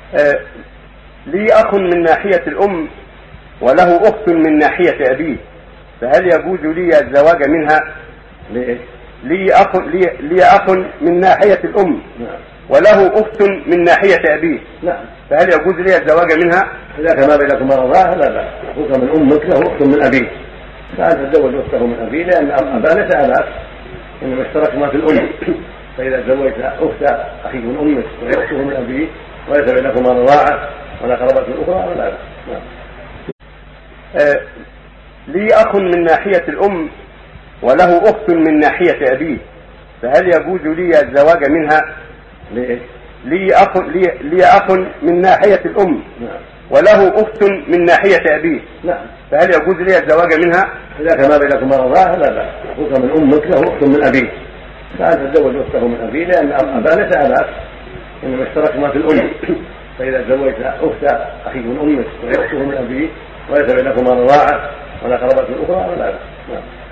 آه، لي أخ من ناحية الأم وله أخت من ناحية أبيه، فهل يجوز لي الزواج منها؟ لي أخ من ناحية الأم وله أخت من ناحية أبيه، فهل يجوز لي الزواج منها؟ إذا كان ما بينكما رضاعة لا بأس، أخوك من أمك له أخت من أبيه فأنت تزوج أخته من أبيه، لأن أباه ليس أباك إنما اشتركما في الأم، فإذا زوجت أخت أخيك من أمك وهي أخته من أبيه وليس بينكما رضاعة ولا قرابة أخرى ولا بأس. لي أخ من ناحية الأم وله أخت من ناحية أبيه، فهل يجوز لي الزواج منها؟ لي أخ من ناحية الأم وله أخت من ناحية أبيه، فهل يجوز لي الزواج منها؟ إذا كان ما بينكما رضاعة لا بأس، أخوك من أمك له أخت من أبيه فأنت تزوج أخته من أبيه، لأن أباه ليس أباك إنما اشتركما في الأم، فإذا زوجت أخت أخيك من أمك وهي أخته من أبيه وليس بينكما رضاعة ولا قرابة أخرى ولا بأس.